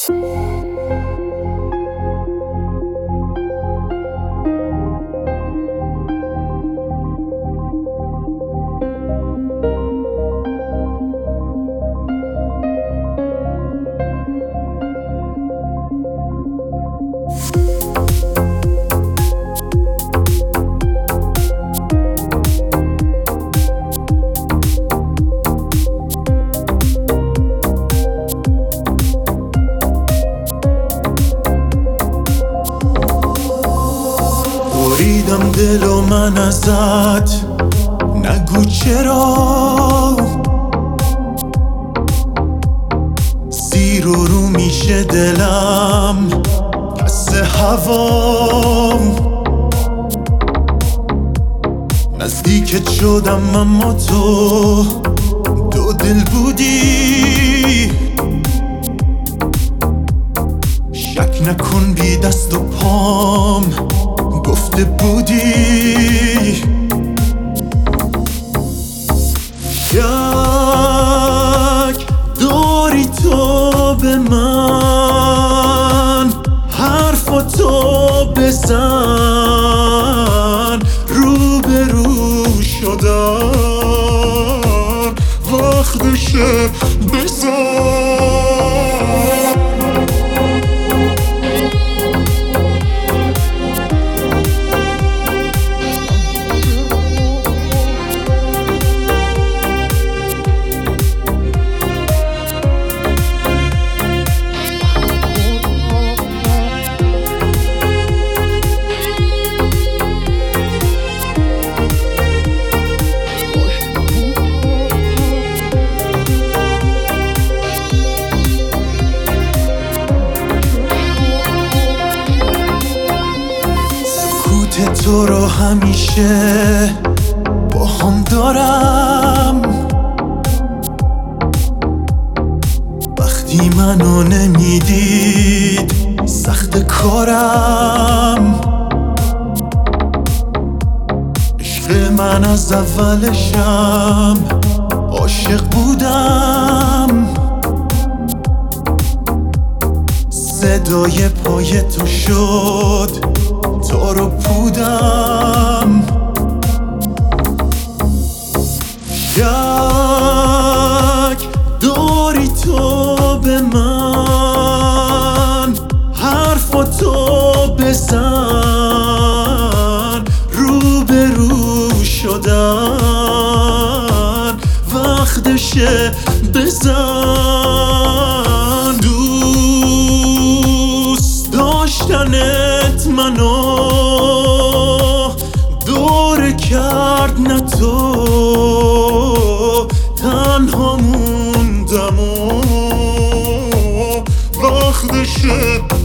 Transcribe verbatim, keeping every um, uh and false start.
بریدم دل و من ازت، نگو چرا زیر و رو میشه دلم پس هوام. نزدیکت شدم اما تو دو دل بودی، شک نکن بی دست و پام گفته بودی. شک داری تو به من، حرفاتو بزن، رو به رو شدن وقتشه بزن. تو رو همیشه با هم دارم، وقتی منو نمیدید سخت کارم. عشق من از اولشم عاشق بودم، صدای پای تو شد تو رو پودم. شک داری تو به من، حرفاتو بزن، رو به رو شدن وقتشه بزن. دوست داشتنت منو دور کرد، نه تو تنها موندم و وقتشه